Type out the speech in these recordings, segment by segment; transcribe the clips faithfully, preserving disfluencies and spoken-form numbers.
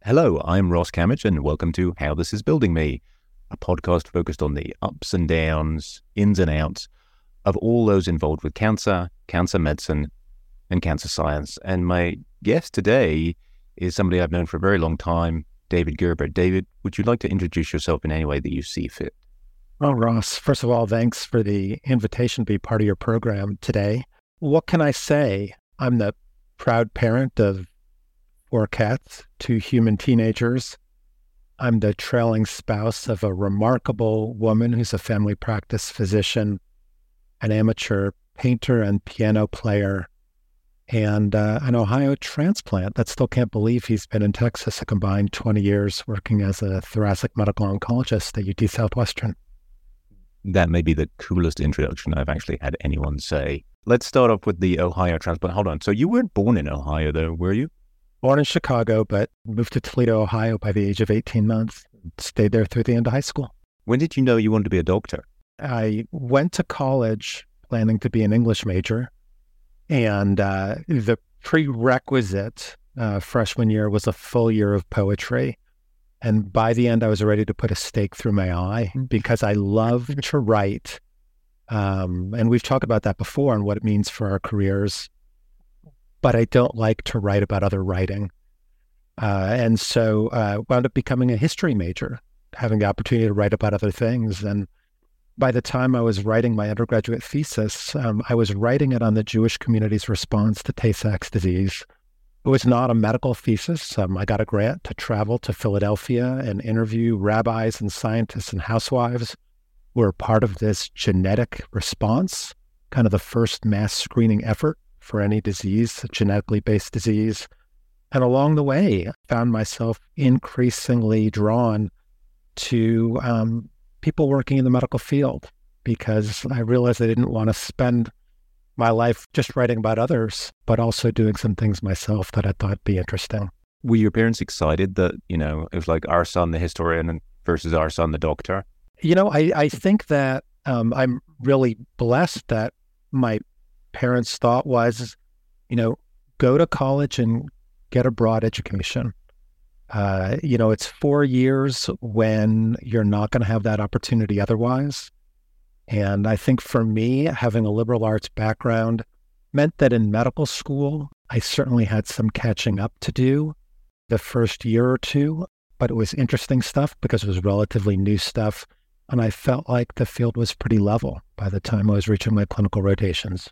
Hello, I'm Ross Camage, and welcome to How This Is Building Me, a podcast focused on the ups and downs, ins and outs of all those involved with cancer, cancer medicine, and cancer science. And my guest today is somebody I've known for a very long time, David Gerber. David, would you like to introduce yourself in any way that you see fit? Well, Ross, first of all, thanks for the invitation to be part of your program today. What can I say? I'm the proud parent of four cats, two human teenagers. I'm the trailing spouse of a remarkable woman who's a family practice physician, an amateur painter and piano player, and uh, an Ohio transplant that still can't believe he's been in Texas a combined twenty years working as a thoracic medical oncologist at U T Southwestern. That may be the coolest introduction I've actually had anyone say. Let's start off with the Ohio transplant. Hold on. So you weren't born in Ohio, though, were you? Born in Chicago, but moved to Toledo, Ohio by the age of eighteen months. Stayed there through the end of high school. When did you know you wanted to be a doctor? I went to college planning to be an English major, and uh, the prerequisite uh, freshman year was a full year of poetry. And by the end, I was ready to put a stake through my eye because I love to write. Um, and we've talked about that before and what it means for our careers. But I don't like to write about other writing. Uh, and so uh, wound up becoming a history major, having the opportunity to write about other things. And by the time I was writing my undergraduate thesis, um, I was writing it on the Jewish community's response to Tay-Sachs disease. It was not a medical thesis. Um, I got a grant to travel to Philadelphia and interview rabbis and scientists and housewives who were part of this genetic response, kind of the first mass screening effort for any disease, a genetically based disease. And along the way, I found myself increasingly drawn to um, people working in the medical field because I realized I didn't want to spend my life just writing about others, but also doing some things myself that I thought would be interesting. Were your parents excited that, you know, it was like our son, the historian versus our son, the doctor? You know, I, I think that um, I'm really blessed that my parents' thought was, you know, go to college and get a broad education. Uh, you know, it's four years when you're not going to have that opportunity otherwise. And I think for me, having a liberal arts background meant that in medical school, I certainly had some catching up to do the first year or two, but it was interesting stuff because it was relatively new stuff. And I felt like the field was pretty level by the time I was reaching my clinical rotations.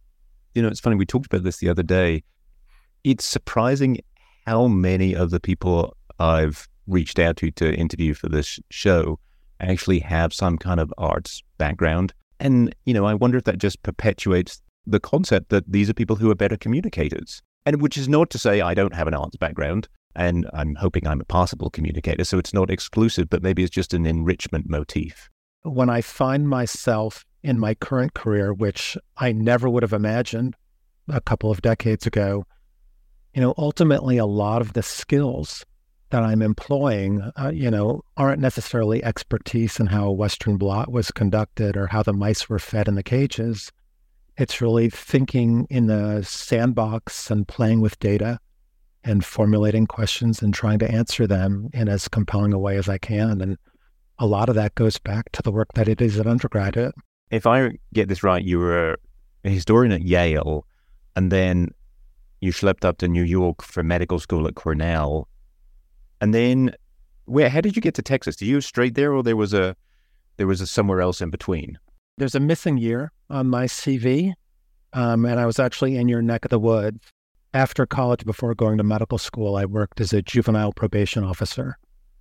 You know, it's funny, we talked about this the other day. It's surprising how many of the people I've reached out to to interview for this show actually have some kind of arts background. And, you know, I wonder if that just perpetuates the concept that these are people who are better communicators. And which is not to say I don't have an arts background, and I'm hoping I'm a passable communicator, so it's not exclusive, but maybe it's just an enrichment motif. When I find myself in my current career, which I never would have imagined a couple of decades ago, you know, ultimately a lot of the skills that I'm employing, uh, you know, aren't necessarily expertise in how a Western blot was conducted or how the mice were fed in the cages. It's really thinking in the sandbox and playing with data and formulating questions and trying to answer them in as compelling a way as I can. And a lot of that goes back to the work that it is at undergraduate. If I get this right, you were a historian at Yale, and then you schlepped up to New York for medical school at Cornell. And then, where? How did you get to Texas? Did you go straight there, or there was a there was a somewhere else in between? There's a missing year on my C V, um, and I was actually in your neck of the woods. After college, before going to medical school, I worked as a juvenile probation officer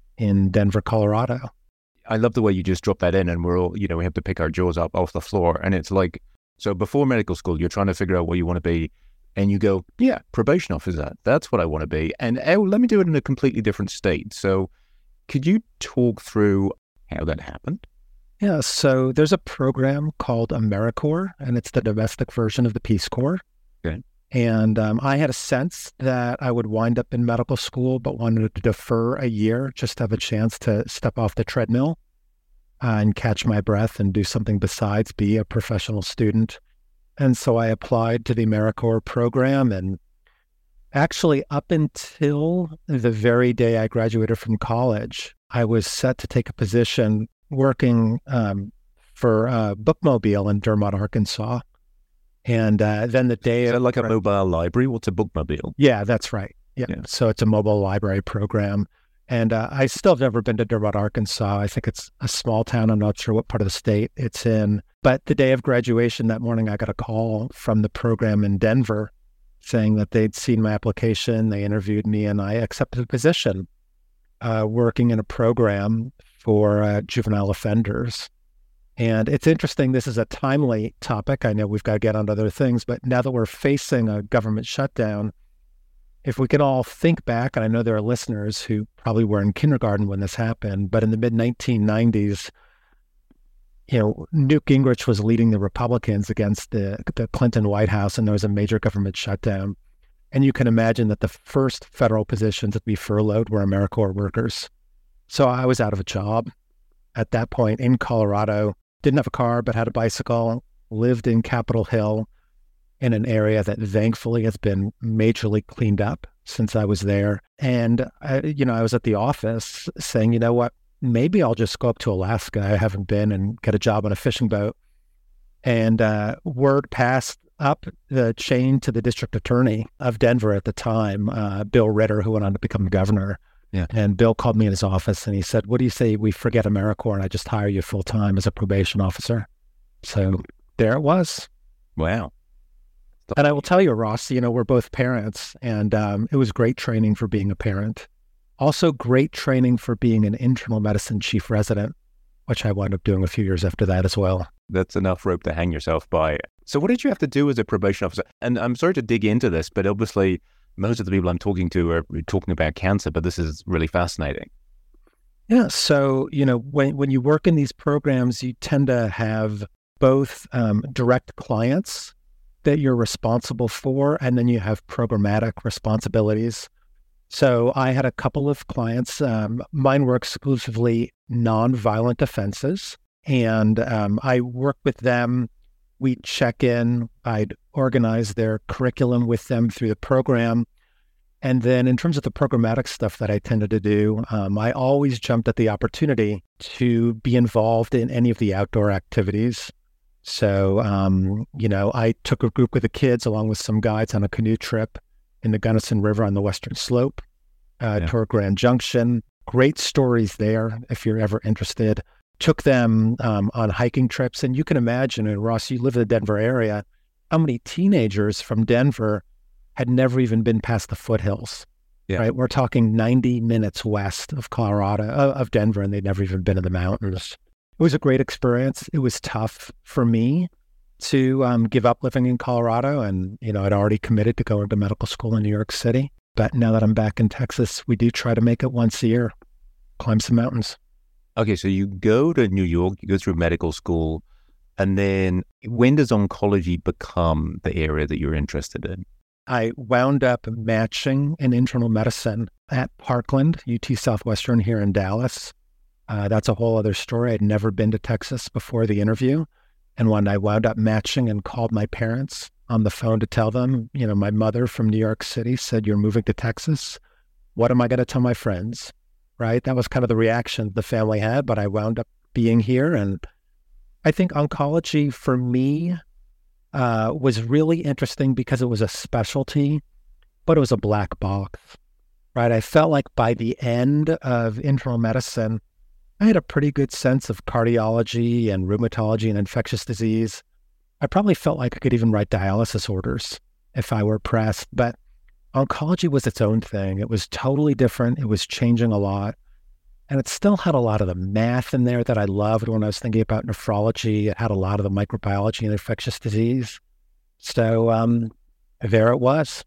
in Denver, Colorado. I love the way you just drop that in, and we're all, you know, we have to pick our jaws up off the floor. And it's like, so before medical school, you're trying to figure out what you want to be. And you go, yeah, probation officer, that's what I want to be. And oh, let me do it in a completely different state. So could you talk through how that happened? Yeah, so there's a program called AmeriCorps, and it's the domestic version of the Peace Corps. Okay. And um, I had a sense that I would wind up in medical school, but wanted to defer a year just to have a chance to step off the treadmill uh, and catch my breath and do something besides be a professional student. And so I applied to the AmeriCorps program and Actually, up until the very day I graduated from college, I was set to take a position working um, for uh, Bookmobile in Dermot, Arkansas. And uh, then the day Is that of, like a mobile library? What's a bookmobile? yeah, that's right. Yeah. Yeah. So it's a mobile library program. And uh, I still have never been to Dermot, Arkansas. I think it's a small town. I'm not sure what part of the state it's in. But the day of graduation that morning, I got a call from the program in Denver saying that they'd seen my application. They interviewed me, and I accepted a position uh, working in a program for uh, juvenile offenders. And it's interesting. This is a timely topic. I know we've got to get on to other things, but now that we're facing a government shutdown, if we could all think back, and I know there are listeners who probably were in kindergarten when this happened, but in the mid nineteen nineties, you know, Newt Gingrich was leading the Republicans against the, the Clinton White House, and there was a major government shutdown. And you can imagine that the first federal positions to be furloughed were AmeriCorps workers. So I was out of a job at that point in Colorado, didn't have a car, but had a bicycle, lived in Capitol Hill in an area that thankfully has been majorly cleaned up since I was there. And, I, you know, I was at the office saying, you know what, maybe I'll just go up to Alaska. I haven't been, and get a job on a fishing boat. And uh, word passed up the chain to the district attorney of Denver at the time, uh, Bill Ritter, who went on to become governor. Yeah. And Bill called me in his office and he said, what do you say we forget AmeriCorps and I just hire you full time as a probation officer? So there it was. Wow. And I will tell you, Ross, you know, we're both parents, and um, it was great training for being a parent. Also great training for being an internal medicine chief resident, which I wound up doing a few years after that as well. That's enough rope to hang yourself by. So what did you have to do as a probation officer? And I'm sorry to dig into this, but obviously most of the people I'm talking to are talking about cancer, but this is really fascinating. Yeah. So, you know, when, when you work in these programs, you tend to have both um, direct clients that you're responsible for, and then you have programmatic responsibilities. So I had a couple of clients. Um, mine were exclusively nonviolent offenses, and um, I worked with them. We'd check in. I'd organize their curriculum with them through the program. And then in terms of the programmatic stuff that I tended to do, um, I always jumped at the opportunity to be involved in any of the outdoor activities. So, um, you know, I took a group of the kids along with some guides on a canoe trip in the Gunnison River on the Western Slope, uh, Yeah. toward Grand Junction. Great stories there if you're ever interested. Took them um, on hiking trips. And you can imagine, and Ross, you live in the Denver area, how many teenagers from Denver had never even been past the foothills. Yeah. Right? We're talking ninety minutes west of Colorado, uh, of Denver, and they'd never even been in the mountains. It was a great experience. It was tough for me to um, give up living in Colorado. And, you know, I'd already committed to going to medical school in New York City. But now that I'm back in Texas, we do try to make it once a year, climb some mountains. Okay, so you go to New York, you go through medical school, and then when does oncology become the area that you're interested in? I wound up matching in internal medicine at Parkland, U T Southwestern here in Dallas. Uh, that's a whole other story. I'd never been to Texas before the interview. And when I wound up matching and called my parents on the phone to tell them, you know, my mother from New York City said, you're moving to Texas. What am I going to tell my friends? Right? That was kind of the reaction the family had, but I wound up being here. And I think oncology for me uh, was really interesting because it was a specialty, but it was a black box, right? I felt like by the end of internal medicine, I had a pretty good sense of cardiology and rheumatology and infectious disease. I probably felt like I could even write dialysis orders if I were pressed, but oncology was its own thing. It was totally different. It was changing a lot. And it still had a lot of the math in there that I loved when I was thinking about nephrology. It had a lot of the microbiology and infectious disease. So um, there it was.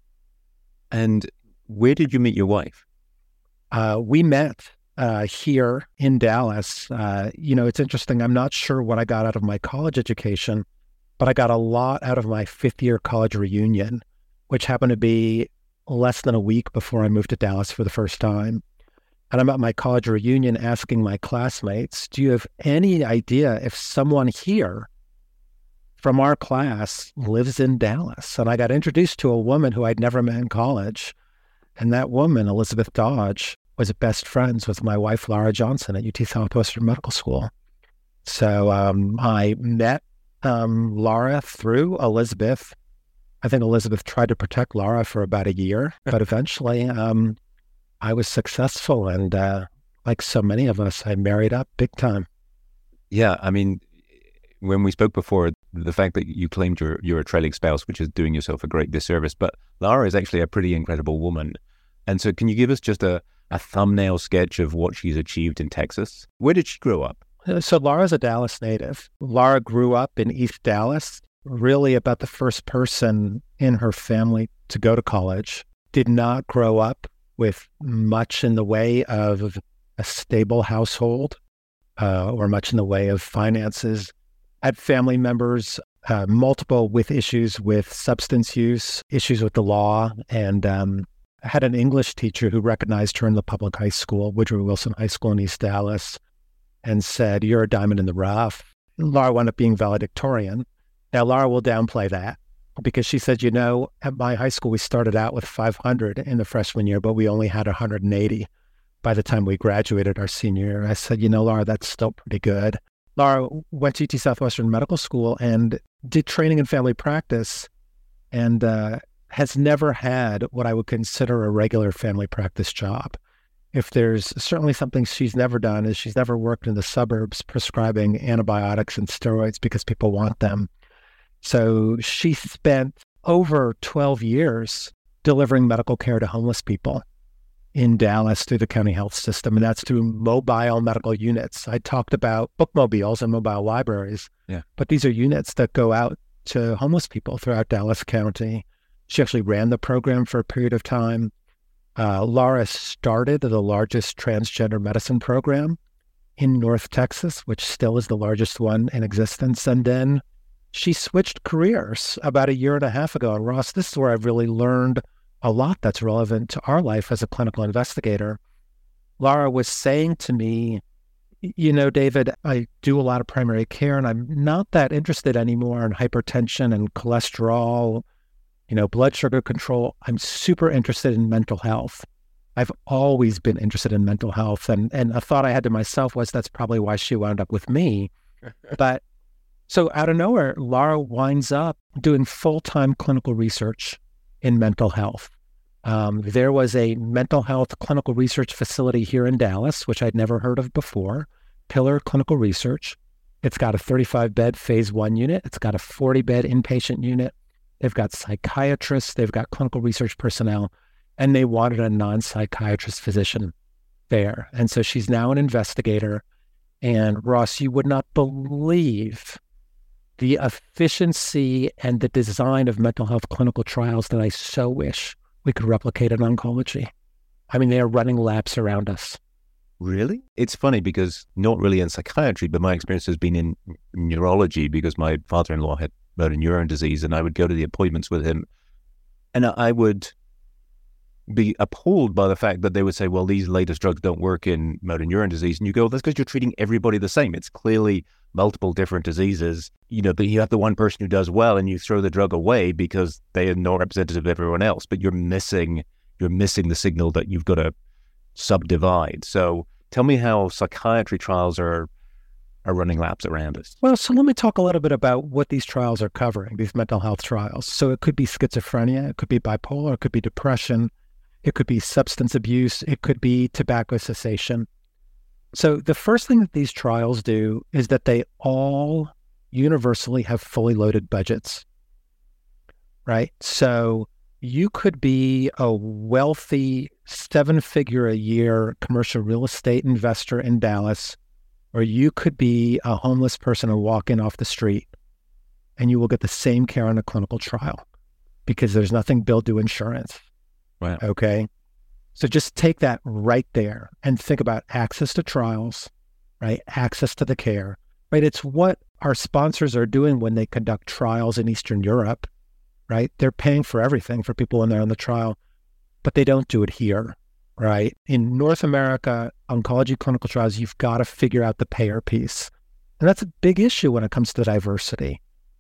And where did you meet your wife? Uh, we met uh, here in Dallas. Uh, you know, it's interesting. I'm not sure what I got out of my college education, but I got a lot out of my fifth year college reunion, which happened to be less than a week before I moved to Dallas for the first time. And I'm at my college reunion asking my classmates, do you have any idea if someone here from our class lives in Dallas. And I got introduced to a woman who I'd never met in college. And that woman, Elizabeth Dodge, was best friends with my wife, Laura Johnson, at U T Southwestern Medical School. So um, I met um, Laura through Elizabeth. I think Elizabeth tried to protect Laura for about a year, but eventually um, I was successful. And uh, like so many of us, I married up big time. Yeah, I mean, when we spoke before, the fact that you claimed you're, you're a trailing spouse, which is doing yourself a great disservice, but Laura is actually a pretty incredible woman. And so can you give us just a, a thumbnail sketch of what she's achieved in Texas? Where did she grow up? So Laura's a Dallas native. Laura grew up in East Dallas, really about the first person in her family to go to college. Did not grow up with much in the way of a stable household uh, or much in the way of finances. Had family members, uh, multiple with issues with substance use, issues with the law, and um, had an English teacher who recognized her in the public high school, Woodrow Wilson High School in East Dallas, and said, "You're a diamond in the rough." Laura wound up being valedictorian. Now, Laura will downplay that because she said, you know, at my high school, we started out with five hundred in the freshman year, but we only had one hundred eighty by the time we graduated our senior year. I said, you know, Laura, that's still pretty good. Laura went to U T Southwestern Medical School and did training in family practice and uh, has never had what I would consider a regular family practice job. If there's certainly something she's never done is she's never worked in the suburbs prescribing antibiotics and steroids because people want them. So she spent over twelve years delivering medical care to homeless people in Dallas through the county health system, and that's through mobile medical units. I talked about bookmobiles and mobile libraries, yeah. but these are units that go out to homeless people throughout Dallas County. She actually ran the program for a period of time. Uh, Laura started the largest transgender medicine program in North Texas, which still is the largest one in existence. And then she switched careers about a year and a half ago. And Ross, this is where I've really learned a lot that's relevant to our life as a clinical investigator. Laura was saying to me, you know, David, I do a lot of primary care and I'm not that interested anymore in hypertension and cholesterol, you know, blood sugar control. I'm super interested in mental health. I've always been interested in mental health. And, and a thought I had to myself was that's probably why she wound up with me. But so out of nowhere, Laura winds up doing full-time clinical research in mental health. Um, there was a mental health clinical research facility here in Dallas, which I'd never heard of before, Pillar Clinical Research. It's got a thirty-five bed phase one unit. It's got a forty bed inpatient unit. They've got psychiatrists. They've got clinical research personnel, and they wanted a non-psychiatrist physician there. And so she's now an investigator. And Ross, you would not believe the efficiency and the design of mental health clinical trials that I so wish we could replicate in oncology. I mean, they are running labs around us. Really? It's funny because not really in psychiatry, but my experience has been in neurology because my father-in-law had motor neuron disease and I would go to the appointments with him and I would be appalled by the fact that they would say, well, these latest drugs don't work in motor neuron disease. And you go, that's because you're treating everybody the same. It's clearly multiple different diseases, you know, but you have the one person who does well and you throw the drug away because they are not representative of everyone else, but you're missing, you're missing the signal that you've got to subdivide. So tell me how psychiatry trials are, are running laps around us. Well, so let me talk a little bit about what these trials are covering, these mental health trials. So it could be schizophrenia, it could be bipolar, it could be depression, it could be substance abuse, it could be tobacco cessation. So the first thing that these trials do is that they all universally have fully loaded budgets, right? So you could be a wealthy seven-figure a year commercial real estate investor in Dallas, or you could be a homeless person and walk in off the street, and you will get the same care on a clinical trial because there's nothing billed to insurance. Wow. Okay. So just take that right there and think about access to trials, right? Access to the care, right? It's what our sponsors are doing when they conduct trials in Eastern Europe, right? They're paying for everything for people when they're on the trial, but they don't do it here, right? In North America, oncology clinical trials, you've got to figure out the payer piece. And that's a big issue when it comes to diversity.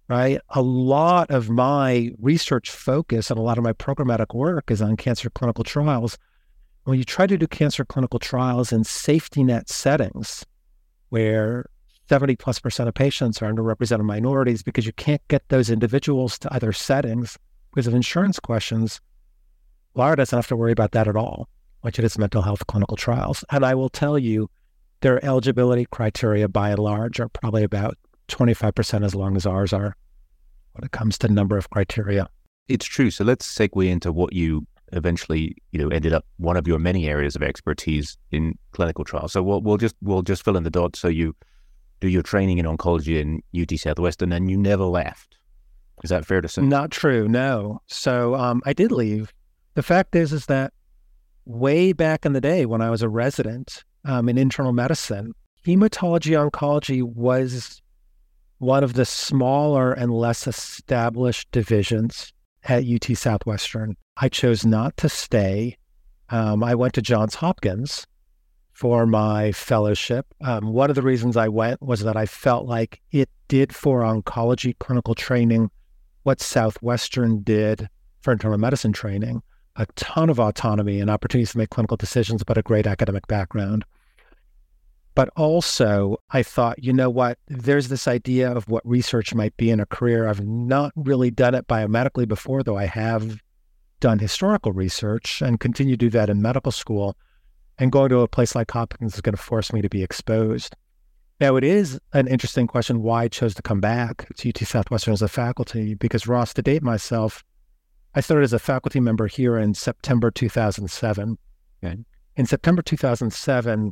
right? A lot of my research focus and a lot of my programmatic work is on cancer clinical trials. When you try to do cancer clinical trials in safety net settings where seventy plus percent of patients are underrepresented minorities because you can't get those individuals to other settings because of insurance questions, Lara doesn't have to worry about that at all, which it is mental health clinical trials. And I will tell you, their eligibility criteria by and large are probably about twenty-five percent as long as ours are when it comes to number of criteria. It's true. So let's segue into what you eventually, you know, ended up one of your many areas of expertise in clinical trials. So we'll, we'll just we'll just fill in the dots. So you do your training in oncology in U T Southwestern, and you never left. Is that fair to say? Not true. No. So um, I did leave. The fact is, is that way back in the day when I was a resident um, in internal medicine, hematology oncology was one of the smaller and less established divisions at U T Southwestern. I chose not to stay. Um, I went to Johns Hopkins for my fellowship. Um, one of the reasons I went was that I felt like it did for oncology clinical training what Southwestern did for internal medicine training, a ton of autonomy and opportunities to make clinical decisions, but a great academic background. But also, I thought, you know what, there's this idea of what research might be in a career. I've not really done it biomedically before, though I have done historical research and continue to do that in medical school. And going to a place like Hopkins is going to force me to be exposed. Now, it is an interesting question why I chose to come back to U T Southwestern as a faculty, because Ross, to date myself, I started as a faculty member here in September two thousand seven. Okay. In September two thousand seven,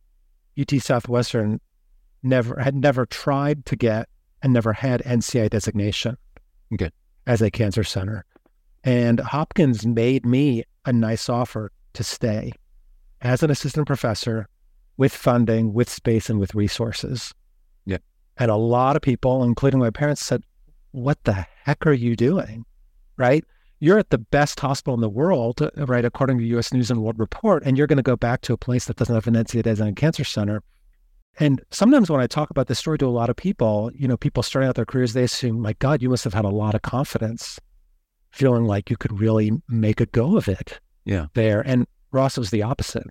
U T Southwestern never had never tried to get and never had N C I designation okay. as a cancer center. And Hopkins made me a nice offer to stay as an assistant professor with funding, with space, and with resources. Yeah. And a lot of people, including my parents, said, what the heck are you doing? Right? You're at the best hospital in the world, right, according to U S News and World Report, and you're going to go back to a place that doesn't have an N C I designated cancer center. And sometimes when I talk about this story to a lot of people, you know, people starting out their careers, they assume, my God, you must have had a lot of confidence, feeling like you could really make a go of it yeah. there. And Ross, was the opposite.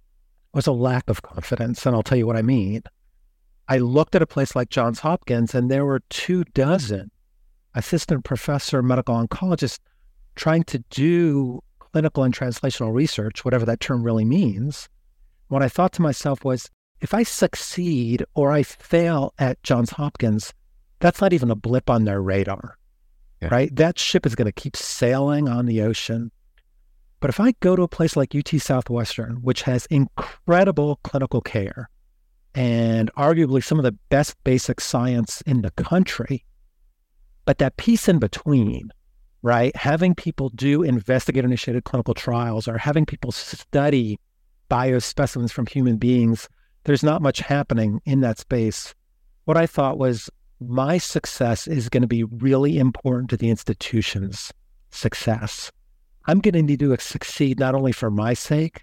It was a lack of confidence, and I'll tell you what I mean. I looked at a place like Johns Hopkins, and there were two dozen assistant professor medical oncologists trying to do clinical and translational research, whatever that term really means. What I thought to myself was, if I succeed or I fail at Johns Hopkins, that's not even a blip on their radar, yeah. right? That ship is going to keep sailing on the ocean. But if I go to a place like U T Southwestern, which has incredible clinical care and arguably some of the best basic science in the country, but that piece in between, right? Having people do investigator-initiated clinical trials or having people study biospecimens from human beings, there's not much happening in that space. What I thought was my success is going to be really important to the institution's success. I'm going to need to succeed not only for my sake,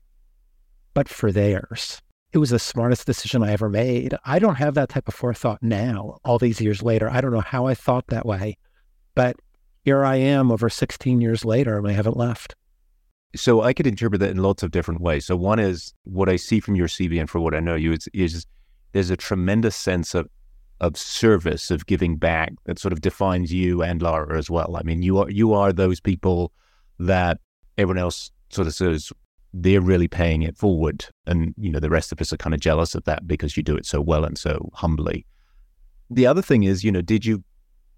but for theirs. It was the smartest decision I ever made. I don't have that type of forethought now, all these years later. I don't know how I thought that way, but here I am over sixteen years later, and I haven't left. So I could interpret that in lots of different ways. So one is what I see from your C V and for what I know you is, is there's a tremendous sense of of service, of giving back that sort of defines you and Lara as well. I mean, you are you are those people that everyone else sort of says they're really paying it forward. And, you know, the rest of us are kind of jealous of that because you do it so well and so humbly. The other thing is, you know, did you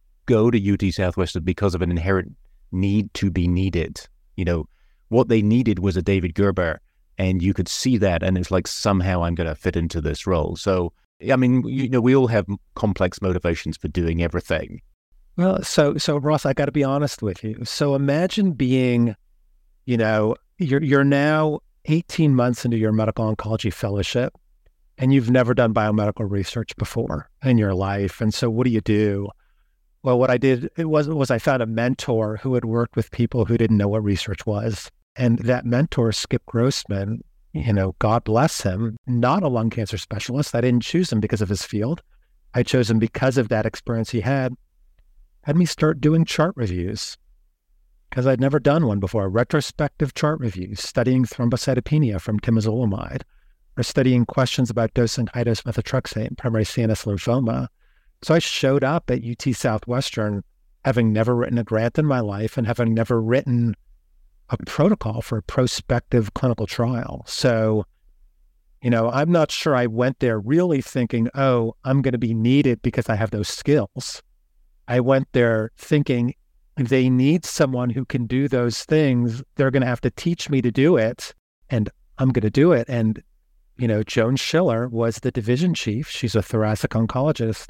go to U T Southwestern because of an inherent need to be needed? You know, what they needed was a David Gerber, and you could see that. And it's like, somehow I'm going to fit into this role. So, I mean, you know, we all have complex motivations for doing everything. Well, so, so Ross, I got to be honest with you. So imagine being, you know, you're, you're now eighteen months into your medical oncology fellowship, and you've never done biomedical research before in your life. And so what do you do? Well, what I did it was, was I found a mentor who had worked with people who didn't know what research was. And that mentor, Skip Grossman, you know, God bless him, not a lung cancer specialist. I didn't choose him because of his field. I chose him because of that experience he had. had me start doing chart reviews because I'd never done one before. Retrospective chart reviews, studying thrombocytopenia from temozolomide, or studying questions about dosing high-dose methotrexate in primary C N S lymphoma. So I showed up at U T Southwestern having never written a grant in my life and having never written a protocol for a prospective clinical trial. So, you know, I'm not sure I went there really thinking, oh, I'm going to be needed because I have those skills. I went there thinking they need someone who can do those things. They're going to have to teach me to do it, and I'm going to do it. And, you know, Joan Schiller was the division chief. She's a thoracic oncologist.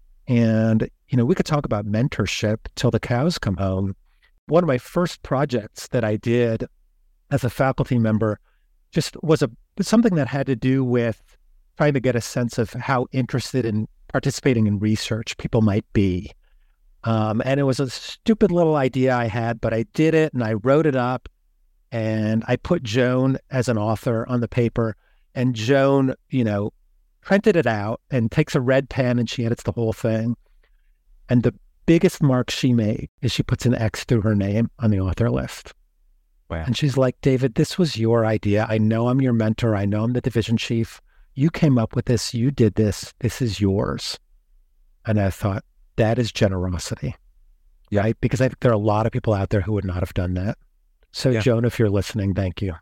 And, you know, we could talk about mentorship till the cows come home. One of my first projects that I did as a faculty member just was a something that had to do with trying to get a sense of how interested in participating in research people might be. Um, and it was a stupid little idea I had, but I did it and I wrote it up and I put Joan as an author on the paper, and Joan, you know, printed it out and takes a red pen and she edits the whole thing. And the biggest mark she made is she puts an X through her name on the author list. Wow. And she's like, David, this was your idea. I know I'm your mentor. I know I'm the division chief. You came up with this. You did this. This is yours. And I thought, that is generosity. Yeah. Right? Because I think there are a lot of people out there who would not have done that. So, yeah. Joan, if you're listening, thank you.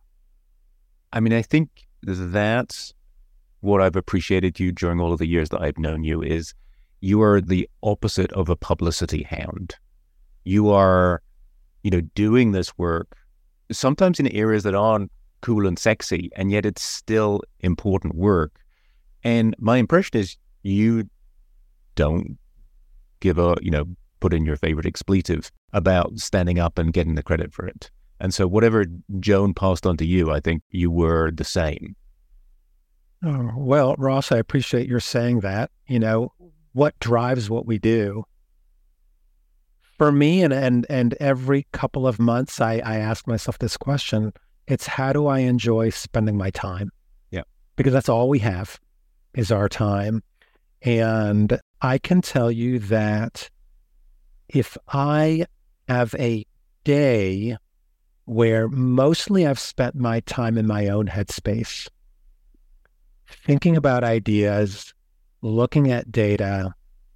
I mean, I think that's what I've appreciated you during all of the years that I've known you is you are the opposite of a publicity hound. You are, you know, doing this work sometimes in areas that aren't cool and sexy, and yet it's still important work. And my impression is you don't give a, you know, put in your favorite expletive about standing up and getting the credit for it. And so whatever Joan passed on to you, I think you were the same. Oh, well, Ross, I appreciate your saying that. You know, what drives what we do? For me, and and and every couple of months, I, I ask myself this question. It's how do I enjoy spending my time? Yeah. Because that's all we have is our time. And I can tell you that if I have a day where mostly I've spent my time in my own headspace, thinking about ideas, looking at data,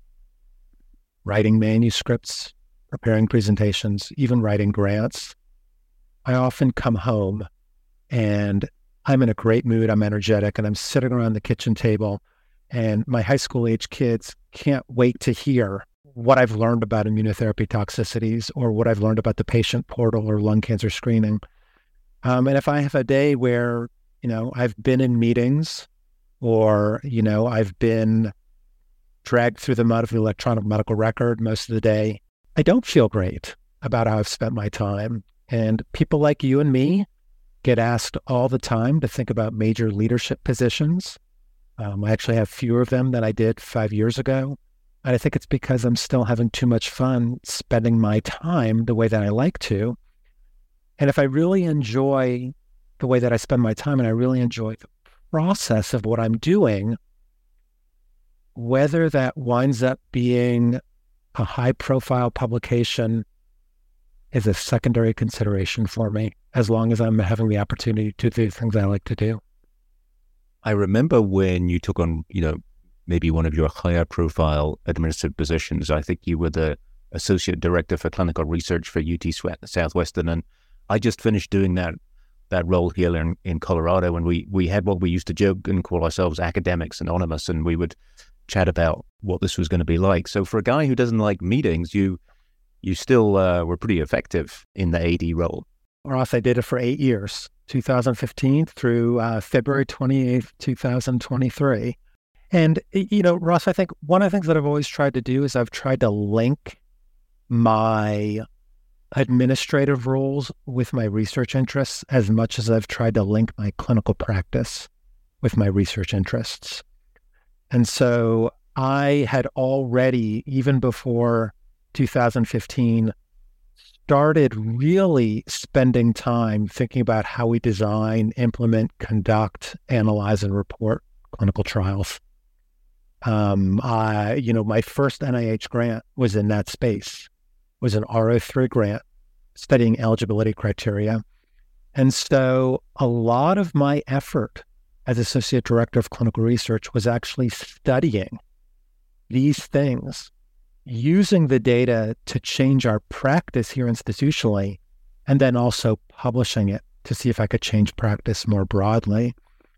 writing manuscripts, preparing presentations, even writing grants, I often come home and I'm in a great mood, I'm energetic, and I'm sitting around the kitchen table, and my high school age kids can't wait to hear what I've learned about immunotherapy toxicities or what I've learned about the patient portal or lung cancer screening. Um, and if I have a day where, you know, I've been in meetings or, you know, I've been dragged through the mud of the electronic medical record most of the day, I don't feel great about how I've spent my time. And people like you and me get asked all the time to think about major leadership positions. Um, I actually have fewer of them than I did five years ago. And I think it's because I'm still having too much fun spending my time the way that I like to. And if I really enjoy the way that I spend my time and I really enjoy the process of what I'm doing, whether that winds up being a high-profile publication is a secondary consideration for me, as long as I'm having the opportunity to do things I like to do. I remember when you took on, you know, maybe one of your higher profile administrative positions. I think you were the Associate Director for Clinical Research for U T Southwestern. And I just finished doing that that role here in, in Colorado. And we, we had what we used to joke and call ourselves Academics Anonymous. And we would chat about what this was going to be like. So for a guy who doesn't like meetings, you you still uh, were pretty effective in the A D role. Ross, I did it for eight years, two thousand fifteen through uh, February twenty-eighth, two thousand twenty-three. And, you know, Ross, I think one of the things that I've always tried to do is I've tried to link my administrative roles with my research interests as much as I've tried to link my clinical practice with my research interests. And so I had already, even before two thousand fifteen, started really spending time thinking about how we design, implement, conduct, analyze, and report clinical trials. Um, I, you know, my first N I H grant was in that space, was an R O three grant studying eligibility criteria. And so a lot of my effort as Associate Director of Clinical Research was actually studying these things, using the data to change our practice here institutionally, and then also publishing it to see if I could change practice more broadly.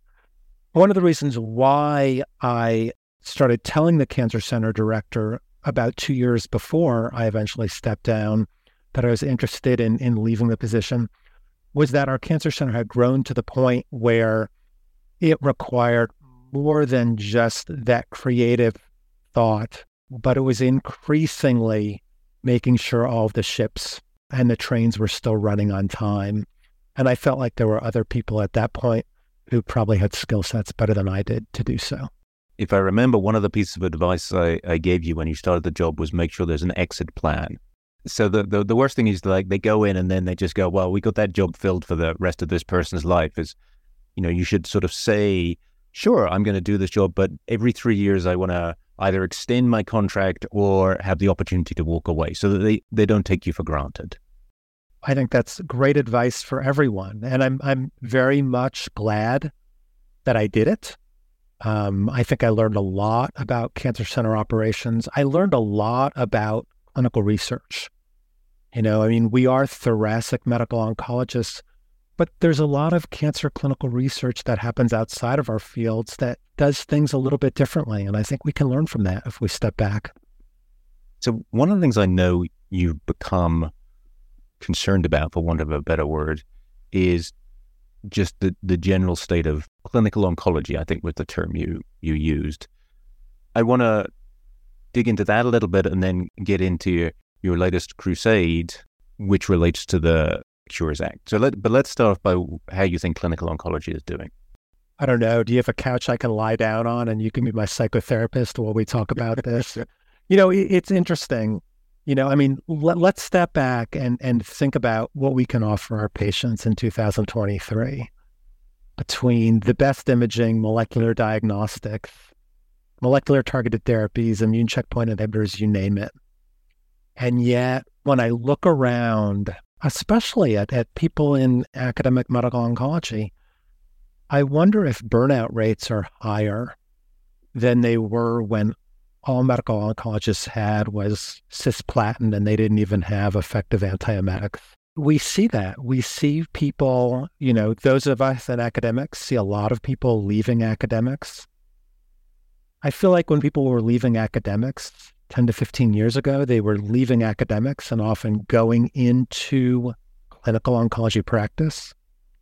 One of the reasons why I started telling the Cancer Center director about two years before I eventually stepped down that I was interested in, in leaving the position was that our Cancer Center had grown to the point where it required more than just that creative thought, but it was increasingly making sure all of the ships and the trains were still running on time. And I felt like there were other people at that point who probably had skill sets better than I did to do so. If I remember, one of the pieces of advice I, I gave you when you started the job was make sure there's an exit plan. So the, the the worst thing is like they go in and then they just go, well, we got that job filled for the rest of this person's life. Is, you know, you should sort of say, sure, I'm going to do this job, but every three years I want to either extend my contract or have the opportunity to walk away so that they, they don't take you for granted. I think that's great advice for everyone. And I'm I'm very much glad that I did it. Um, I think I learned a lot about cancer center operations. I learned a lot about clinical research. You know, I mean, we are thoracic medical oncologists, but there's a lot of cancer clinical research that happens outside of our fields that does things a little bit differently. And I think we can learn from that if we step back. So one of the things I know you've become concerned about, for want of a better word, is just the, the general state of clinical oncology, I think was the term you, you used. I want to dig into that a little bit and then get into your, your latest crusade, which relates to the Cures Act. So, let, but let's start off by how you think clinical oncology is doing. I don't know. Do you have a couch I can lie down on and you can be my psychotherapist while we talk about this? You know, it, it's interesting. You know, I mean, let, let's step back and, and think about what we can offer our patients in two thousand twenty-three between the best imaging, molecular diagnostics, molecular targeted therapies, immune checkpoint inhibitors, you name it. And yet, when I look around, especially at, at people in academic medical oncology, I wonder if burnout rates are higher than they were when all medical oncologists had was cisplatin and they didn't even have effective antiemetics. We see that. We see people, you know, those of us in academics see a lot of people leaving academics. I feel like when people were leaving academics ten to fifteen years ago, they were leaving academics and often going into clinical oncology practice.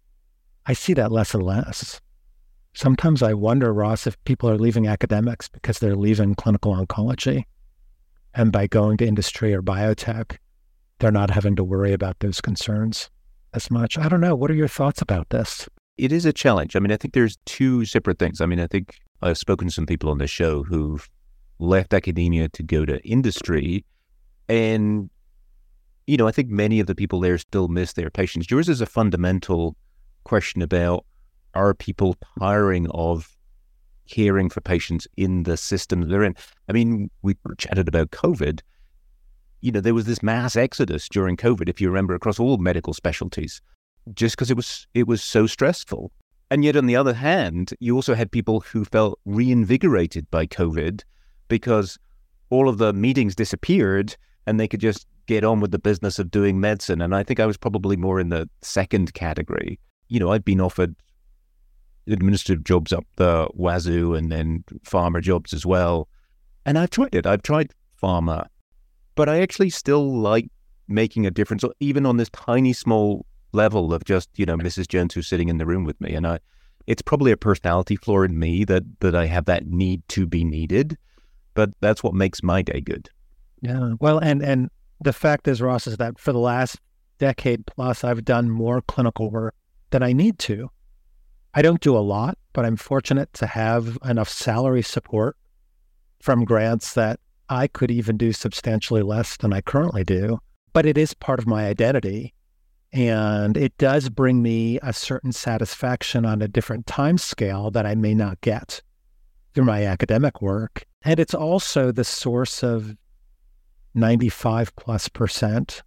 I see that less and less. Sometimes I wonder, Ross, if people are leaving academics because they're leaving clinical oncology. And by going to industry or biotech, they're not having to worry about those concerns as much. I don't know. What are your thoughts about this? It is a challenge. I mean, I think there's two separate things. I mean, I think I've spoken to some people on this show who've left academia to go to industry. And, you know, I think many of the people there still miss their patients. Yours is a fundamental question about, are people tiring of caring for patients in the system they're in? I mean, we chatted about COVID. You know, there was this mass exodus during COVID, if you remember, across all medical specialties, just because it was it was so stressful. And yet, on the other hand, you also had people who felt reinvigorated by COVID because all of the meetings disappeared and they could just get on with the business of doing medicine. And I think I was probably more in the second category. You know, I'd been offered administrative jobs up the wazoo and then pharma jobs as well. And I've tried it. I've tried pharma, but I actually still like making a difference, even on this tiny, small level of just, you know, Missus Jones who's sitting in the room with me. And I, it's probably a personality flaw in me that, that I have that need to be needed, but that's what makes my day good. Yeah. Well, and, and the fact is, Ross, is that for the last decade plus, I've done more clinical work than I need to. I don't do a lot, but I'm fortunate to have enough salary support from grants that I could even do substantially less than I currently do. But it is part of my identity. And it does bring me a certain satisfaction on a different time scale that I may not get through my academic work. And it's also the source of ninety-five plus percent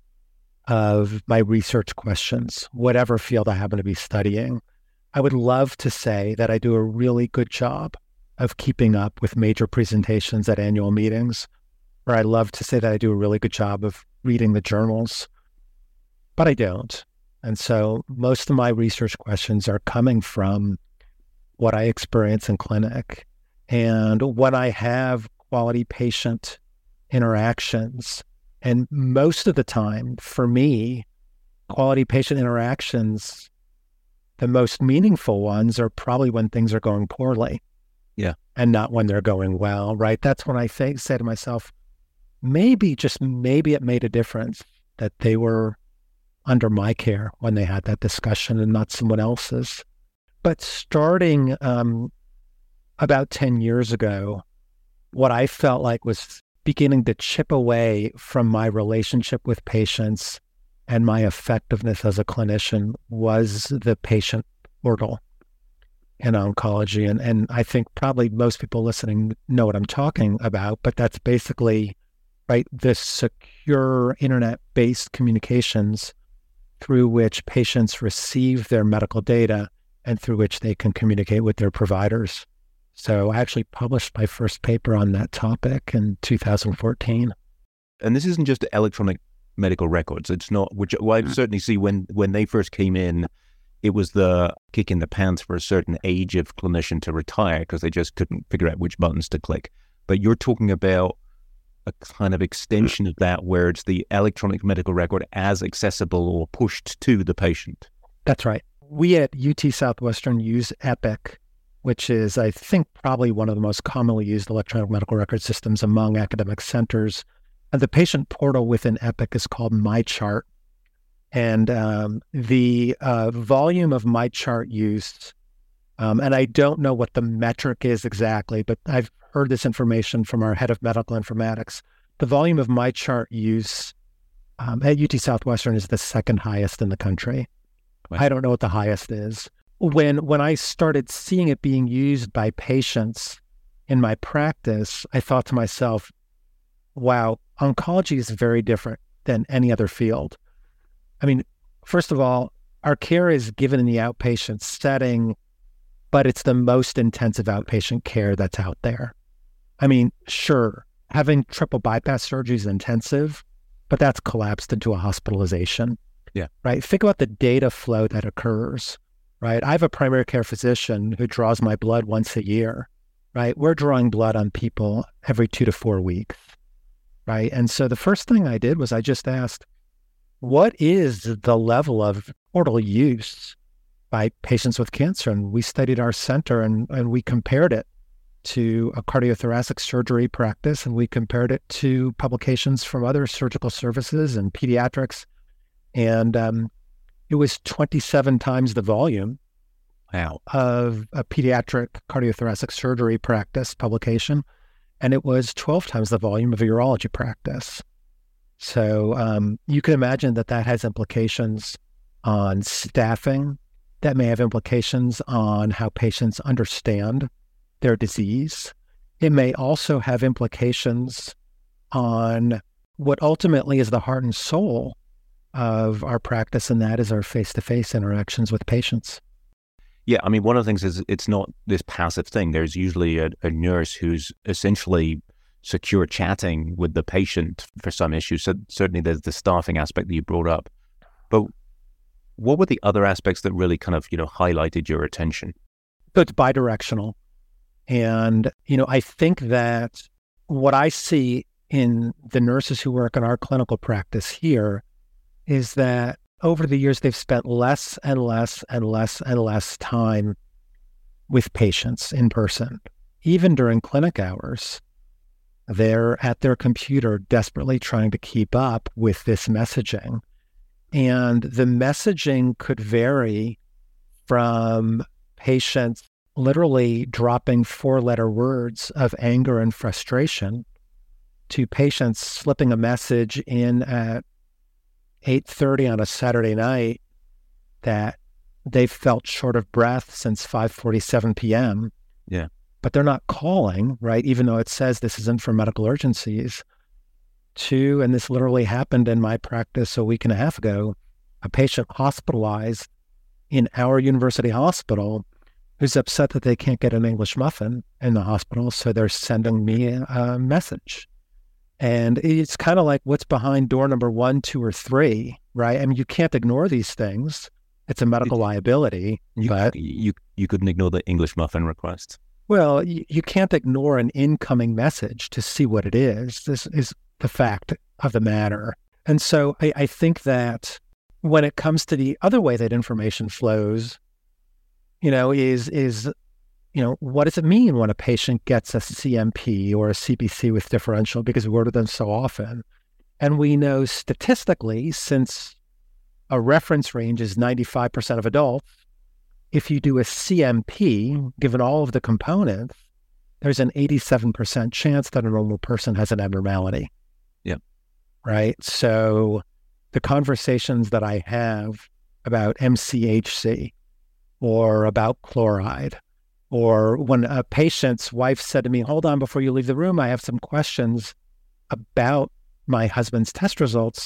of my research questions, whatever field I happen to be studying. I would love to say that I do a really good job of keeping up with major presentations at annual meetings, or I love to say that I do a really good job of reading the journals, but I don't. And so most of my research questions are coming from what I experience in clinic. And when I have quality patient interactions, and most of the time, for me, quality patient interactions, the most meaningful ones are probably when things are going poorly. Yeah. And not when they're going well, right? That's when I say, say to myself, maybe, just maybe it made a difference that they were under my care when they had that discussion and not someone else's. But starting um, about ten years ago, what I felt like was beginning to chip away from my relationship with patients and my effectiveness as a clinician was the patient portal in oncology. And, and I think probably most people listening know what I'm talking about, but that's basically, right, this secure internet-based communications through which patients receive their medical data and through which they can communicate with their providers. So I actually published my first paper on that topic in two thousand fourteen. And this isn't just electronic medical records. It's not, which well, I certainly see when, when they first came in, it was the kick in the pants for a certain age of clinician to retire because they just couldn't figure out which buttons to click. But you're talking about a kind of extension of that where it's the electronic medical record as accessible or pushed to the patient. That's right. We at U T Southwestern use Epic, which is, I think, probably one of the most commonly used electronic medical record systems among academic centers. And the patient portal within Epic is called MyChart. And um, the uh, volume of MyChart use, um, and I don't know what the metric is exactly, but I've heard this information from our head of medical informatics. The volume of MyChart use um, at U T Southwestern is the second highest in the country. Wow. I don't know what the highest is. When when I started seeing it being used by patients in my practice, I thought to myself, wow, oncology is very different than any other field. I mean, first of all, our care is given in the outpatient setting, but it's the most intensive outpatient care that's out there. I mean, sure, having triple bypass surgery is intensive, but that's collapsed into a hospitalization. Yeah. Right? Think about the data flow that occurs. Right? I have a primary care physician who draws my blood once a year, right? We're drawing blood on people every two to four weeks, right? And so the first thing I did was I just asked, what is the level of portal use by patients with cancer? And we studied our center and, and we compared it to a cardiothoracic surgery practice, and we compared it to publications from other surgical services and pediatrics. And um, it was twenty-seven times the volume wow. of a pediatric cardiothoracic surgery practice publication, and it was twelve times the volume of a urology practice. So um, you can imagine that that has implications on staffing, that may have implications on how patients understand their disease. It may also have implications on what ultimately is the heart and soul of our practice, and that is our face-to-face interactions with patients. Yeah, I mean, one of the things is it's not this passive thing. There's usually a, a nurse who's essentially secure chatting with the patient for some issues. So certainly there's the staffing aspect that you brought up. But what were the other aspects that really kind of, you know, highlighted your attention? So it's bidirectional. And, you know, I think that what I see in the nurses who work in our clinical practice here is that over the years, they've spent less and less and less and less time with patients in person. Even during clinic hours, they're at their computer desperately trying to keep up with this messaging. And the messaging could vary from patients literally dropping four-letter words of anger and frustration to patients slipping a message in at eight thirty on a Saturday night that they've felt short of breath since five forty-seven p.m. Yeah. but they're not calling, right? Even though it says this isn't for medical urgencies. Two, and this literally happened in my practice a week and a half ago, a patient hospitalized in our university hospital who's upset that they can't get an English muffin in the hospital, so they're sending me a, a message. And it's kind of like what's behind door number one, two, or three, right? I mean, you can't ignore these things. It's a medical liability. You, but you, you couldn't ignore the English muffin request. Well, you, you can't ignore an incoming message to see what it is. This is the fact of the matter. And so I, I think that when it comes to the other way that information flows, you know, is, is, you know, what does it mean when a patient gets a C M P or a C B C with differential, because we order them so often? And we know statistically, since a reference range is ninety-five percent of adults, if you do a C M P, given all of the components, there's an eighty-seven percent chance that a normal person has an abnormality. Yeah. Right? So the conversations that I have about M C H C or about chloride, or when a patient's wife said to me, hold on, before you leave the room, I have some questions about my husband's test results.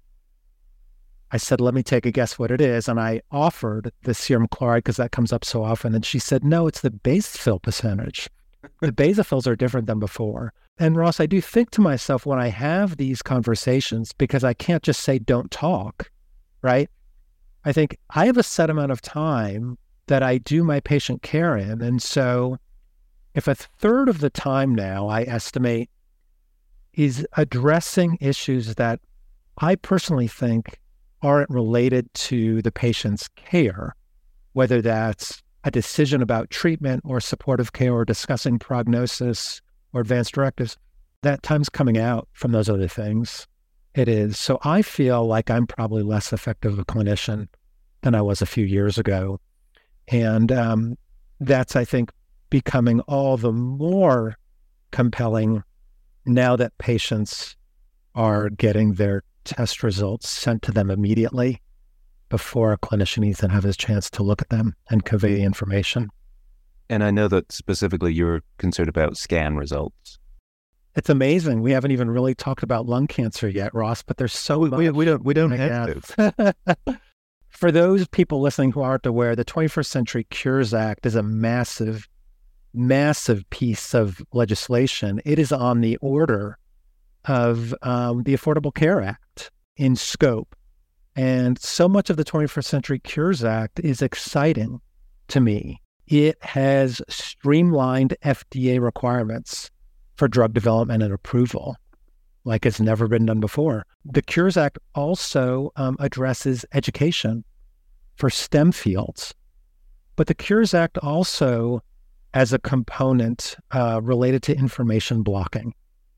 I said, let me take a guess what it is. And I offered the serum chloride because that comes up so often. And she said, no, it's the basophil percentage. The basophils are different than before. And Ross, I do think to myself when I have these conversations, because I can't just say, don't talk, right? I think I have a set amount of time that I do my patient care in. And so if a third of the time now, I estimate, is addressing issues that I personally think aren't related to the patient's care, whether that's a decision about treatment or supportive care or discussing prognosis or advanced directives, that time's coming out from those other things. It is. So I feel like I'm probably less effective a clinician than I was a few years ago. And um, that's, I think, becoming all the more compelling now that patients are getting their test results sent to them immediately before a clinician even has a chance to look at them and convey the information. And I know that specifically you're concerned about scan results. It's amazing. We haven't even really talked about lung cancer yet, Ross, but there's so we, much. We, we don't, we don't have to. For those people listening who aren't aware, the twenty-first Century Cures Act is a massive, massive piece of legislation. It is on the order of um, the Affordable Care Act in scope. And so much of the twenty-first Century Cures Act is exciting to me. It has streamlined F D A requirements for drug development and approval like it's never been done before. The Cures Act also um, addresses education for STEM fields. But the Cures Act also has a component uh, related to information blocking.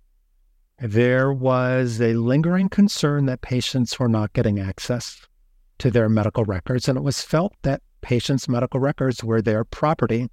There was a lingering concern that patients were not getting access to their medical records, and it was felt that patients' medical records were their property.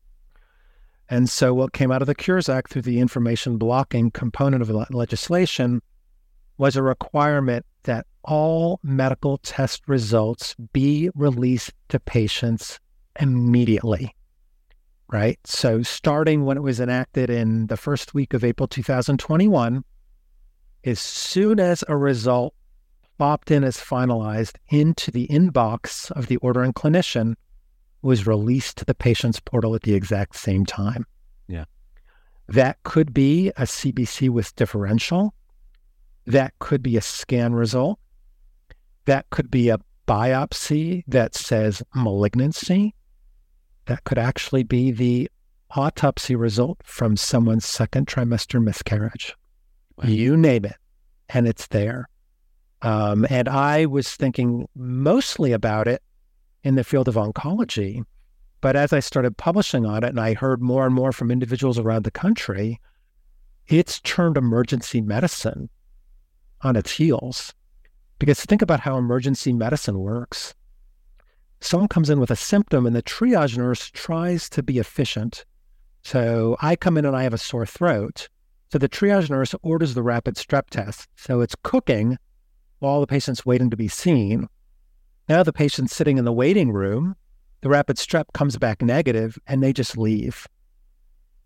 And so what came out of the Cures Act through the information blocking component of the legislation was a requirement that all medical test results be released to patients immediately, right? So starting when it was enacted in the first week of April two thousand twenty-one, as soon as a result plopped in as finalized into the inbox of the ordering clinician, was released to the patient's portal at the exact same time. Yeah. That could be a C B C with differential. That could be a scan result. That could be a biopsy that says malignancy. That could actually be the autopsy result from someone's second trimester miscarriage. Wow. You name it, and it's there. Um, and I was thinking mostly about it in the field of oncology. But as I started publishing on it and I heard more and more from individuals around the country, it's turned emergency medicine on its heels. Because think about how emergency medicine works. Someone comes in with a symptom and the triage nurse tries to be efficient. So I come in and I have a sore throat. So the triage nurse orders the rapid strep test. So it's cooking while the patient's waiting to be seen. Now the patient's sitting in the waiting room, the rapid strep comes back negative, and they just leave.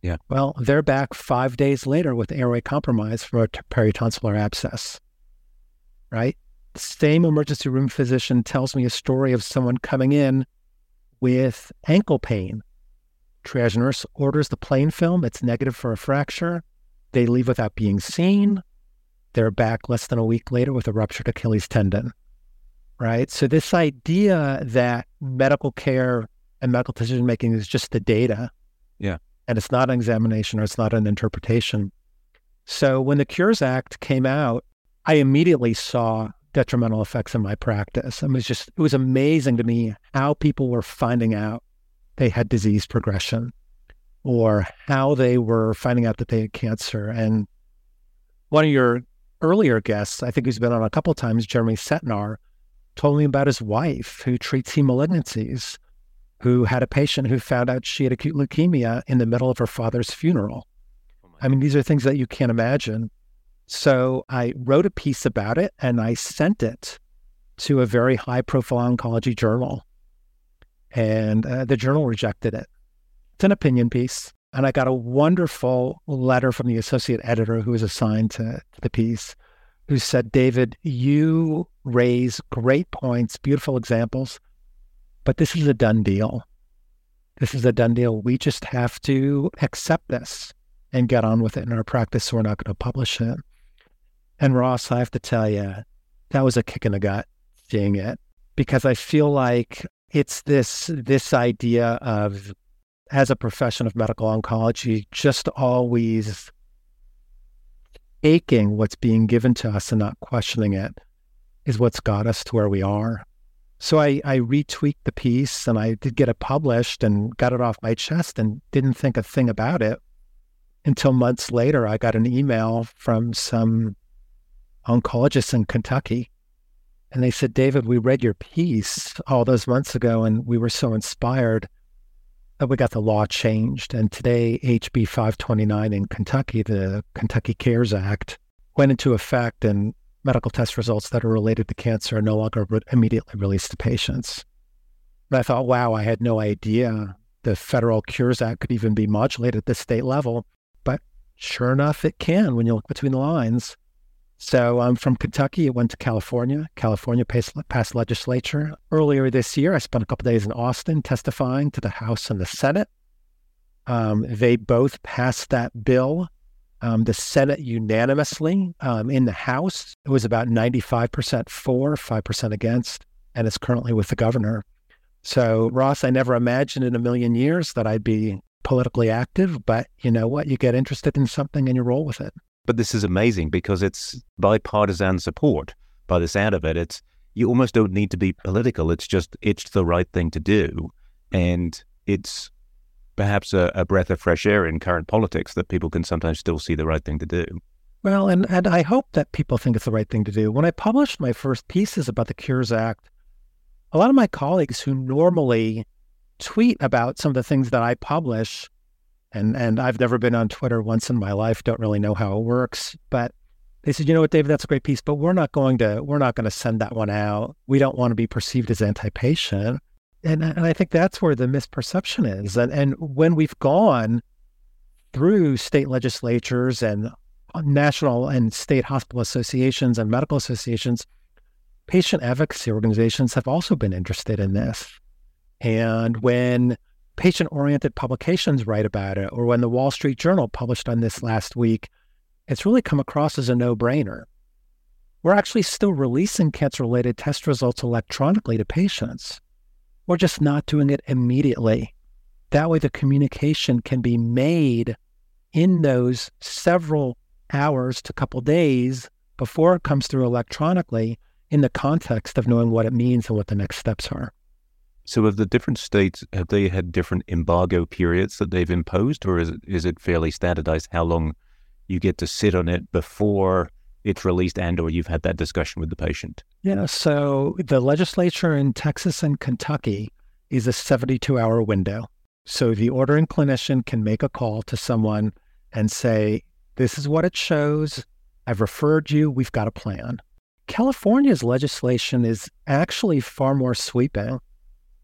Yeah. Well, they're back five days later with airway compromise for a peritonsillar abscess, right? The same emergency room physician tells me a story of someone coming in with ankle pain. Triage nurse orders the plain film. It's negative for a fracture. They leave without being seen. They're back less than a week later with a ruptured Achilles tendon, right? So this idea that medical care and medical decision-making is just the data. Yeah. And it's not an examination or it's not an interpretation. So when the Cures Act came out, I immediately saw detrimental effects in my practice. It was just, it was amazing to me how people were finding out they had disease progression or how they were finding out that they had cancer. And one of your earlier guests, I think who's been on a couple of times, Jeremy Setnar, told me about his wife who treats heme malignancies, who had a patient who found out she had acute leukemia in the middle of her father's funeral. I mean, these are things that you can't imagine. So I wrote a piece about it and I sent it to a very high-profile oncology journal. And uh, the journal rejected it. It's an opinion piece. And I got a wonderful letter from the associate editor who was assigned to, to the piece, who said, David, you raise great points, beautiful examples, but this is a done deal. This is a done deal. We just have to accept this and get on with it in our practice, so we're not going to publish it. And Ross, I have to tell you, that was a kick in the gut seeing it, because I feel like it's this this idea of, as a profession of medical oncology, just always taking what's being given to us and not questioning it is what's got us to where we are. So I, I retweaked the piece and I did get it published and got it off my chest and didn't think a thing about it until months later. I got an email from some oncologists in Kentucky. And they said, David, we read your piece all those months ago and we were so inspired that we got the law changed. And today, H B five twenty-nine in Kentucky, the Kentucky Cares Act, went into effect, and medical test results that are related to cancer are no longer re- immediately released to patients. And I thought, wow, I had no idea the Federal Cures Act could even be modulated at the state level. But sure enough, it can when you look between the lines. So I'm from Kentucky. It went to California. California passed, passed legislature. Earlier this year, I spent a couple of days in Austin testifying to the House and the Senate. Um, they both passed that bill. Um, the Senate unanimously. Um, in the House, it was about ninety-five percent for, five percent against, and it's currently with the governor. So, Ross, I never imagined in a million years that I'd be politically active, but you know what? You get interested in something and you roll with it. But this is amazing because it's bipartisan support. By the sound of it, it's you almost don't need to be political. It's just it's the right thing to do, and it's perhaps a, a breath of fresh air in current politics that people can sometimes still see the right thing to do. Well, and and I hope that people think it's the right thing to do. When I published my first pieces about the Cures Act, a lot of my colleagues who normally tweet about some of the things that I publish, And and I've never been on Twitter once in my life, don't really know how it works. But they said, you know what, David, that's a great piece, but we're not going to we're not going to send that one out. We don't want to be perceived as anti-patient. And and I think that's where the misperception is. And and when we've gone through state legislatures and national and state hospital associations and medical associations, patient advocacy organizations have also been interested in this. And when patient-oriented publications write about it, or when the Wall Street Journal published on this last week, it's really come across as a no-brainer. We're actually still releasing cancer-related test results electronically to patients. We're just not doing it immediately. That way the communication can be made in those several hours to couple days before it comes through electronically in the context of knowing what it means and what the next steps are. So have the different states, have they had different embargo periods that they've imposed, or is it, is it fairly standardized how long you get to sit on it before it's released and or you've had that discussion with the patient? Yeah, so the legislature in Texas and Kentucky is a seventy-two hour window. So the ordering clinician can make a call to someone and say, this is what it shows. I've referred you. We've got a plan. California's legislation is actually far more sweeping.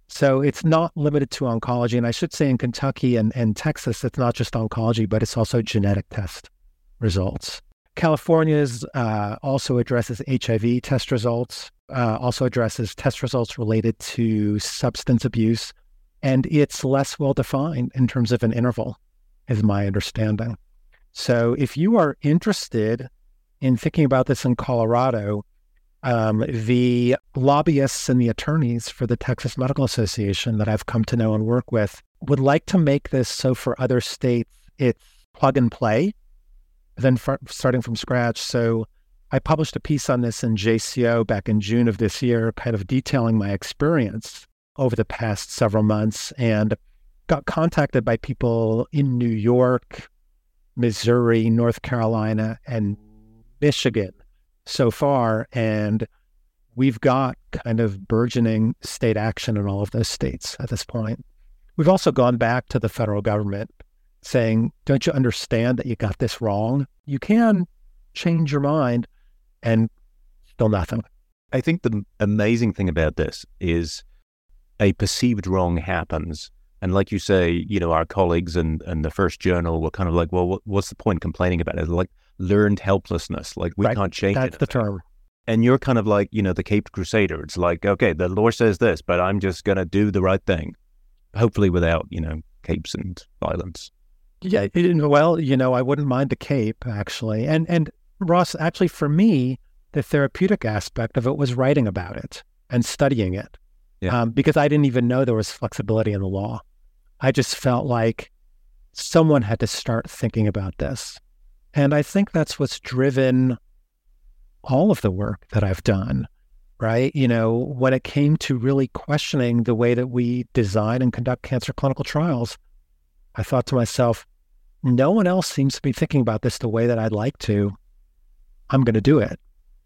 So it's not limited to oncology. And I should say in Kentucky and, and Texas, it's not just oncology, but it's also genetic test results. California's uh, also addresses H I V test results, uh, also addresses test results related to substance abuse, and it's less well-defined in terms of an interval, is my understanding. So if you are interested in thinking about this in Colorado, um, the lobbyists and the attorneys for the Texas Medical Association that I've come to know and work with would like to make this so for other states it's plug and play, then f- starting from scratch. So I published a piece on this in J C O back in June of this year, kind of detailing my experience over the past several months, and got contacted by people in New York, Missouri, North Carolina, and Michigan so far. And we've got kind of burgeoning state action in all of those states at this point. We've also gone back to the federal government saying, don't you understand that you got this wrong? You can change your mind, and still nothing. I think the amazing thing about this is a perceived wrong happens. And like you say, you know, our colleagues and, and the first journal were kind of like, well, what, what's the point complaining about it? Like learned helplessness, like we right. can't change That's it. the term. And you're kind of like, you know, the Caped Crusader. It's like, okay, the law says this, but I'm just going to do the right thing, hopefully without, you know, capes and violence. Yeah, well, you know, I wouldn't mind the cape, actually. And, and Ross, actually, for me, the therapeutic aspect of it was writing about it and studying it. Yeah. Um, because I didn't even know there was flexibility in the law. I just felt like someone had to start thinking about this. And I think that's what's driven all of the work that I've done, right? You know, when it came to really questioning the way that we design and conduct cancer clinical trials, I thought to myself, no one else seems to be thinking about this the way that I'd like to. I'm going to do it.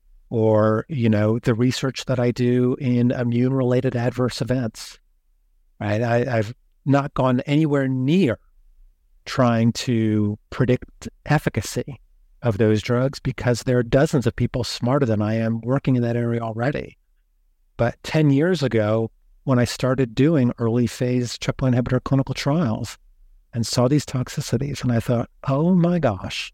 Or, you know, the research that I do in immune-related adverse events, right? I, I've not gone anywhere near trying to predict efficacy of those drugs because there are dozens of people smarter than I am working in that area already. But ten years ago, when I started doing early phase checkpoint inhibitor clinical trials and saw these toxicities, and I thought, oh my gosh,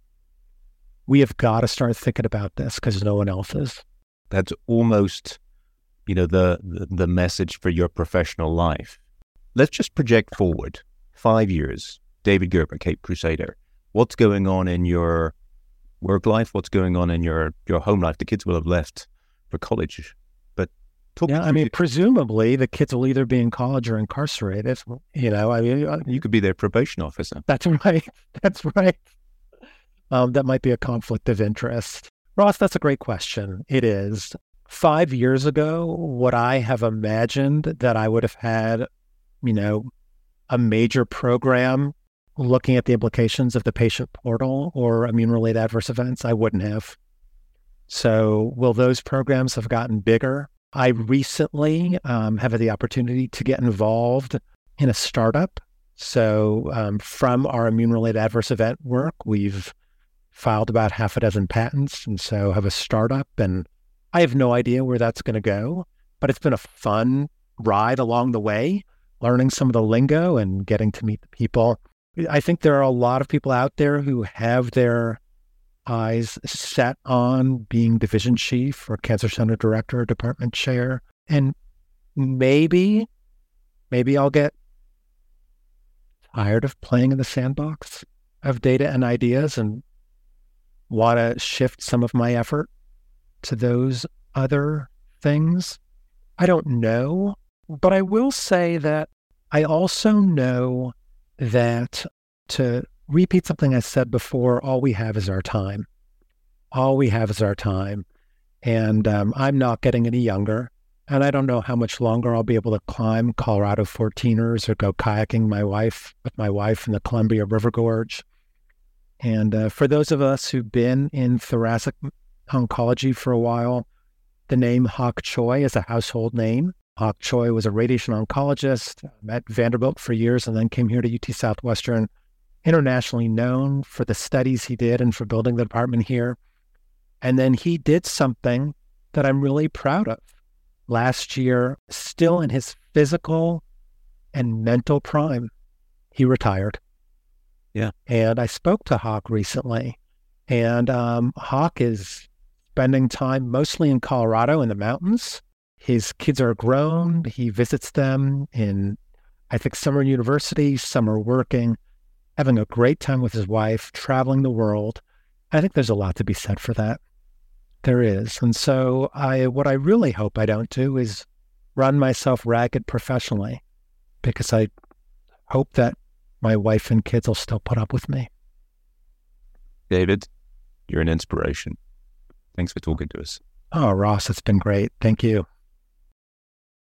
we have got to start thinking about this because no one else is. That's almost, you know, the, the the message for your professional life. Let's just project forward five years. David Gerber, Caped Crusader. What's going on in your work life? What's going on in your, your home life? The kids will have left for college, but talk yeah, I mean, presumably the kids will either be in college or incarcerated. You know, I mean, you could be their probation officer. That's right. That's right. Um, that might be a conflict of interest. Ross, that's a great question. It is. Five years ago, would I have imagined that I would have had, you know, a major program looking at the implications of the patient portal or immune-related adverse events? I wouldn't have. So will those programs have gotten bigger? I recently um, have had the opportunity to get involved in a startup. So um, from our immune-related adverse event work, we've filed about half a dozen patents, and so have a startup, and I have no idea where that's going to go, but it's been a fun ride along the way, learning some of the lingo and getting to meet the people. I think there are a lot of people out there who have their eyes set on being division chief or cancer center director or department chair, and maybe, maybe I'll get tired of playing in the sandbox of data and ideas and want to shift some of my effort to those other things. I don't know, but I will say that I also know that, to repeat something I said before, all we have is our time. All we have is our time. And um, I'm not getting any younger, and I don't know how much longer I'll be able to climb Colorado fourteeners or go kayaking my wife with my wife in the Columbia River Gorge. And uh, for those of us who've been in thoracic oncology for a while, the name Hock Choi is a household name. Hock Choi was a radiation oncologist at Vanderbilt for years and then came here to U T Southwestern, internationally known for the studies he did and for building the department here. And then he did something that I'm really proud of. Last year, still in his physical and mental prime, he retired. Yeah. And I spoke to Hawk recently, and um, Hawk is spending time mostly in Colorado in the mountains. His kids are grown. He visits them in, I think, summer university, summer working, having a great time with his wife, traveling the world. I think there's a lot to be said for that. There is. And so I, what I really hope I don't do is run myself ragged professionally, because I hope that my wife and kids will still put up with me. David, you're an inspiration. Thanks for talking to us. Oh, Ross, it's been great. Thank you.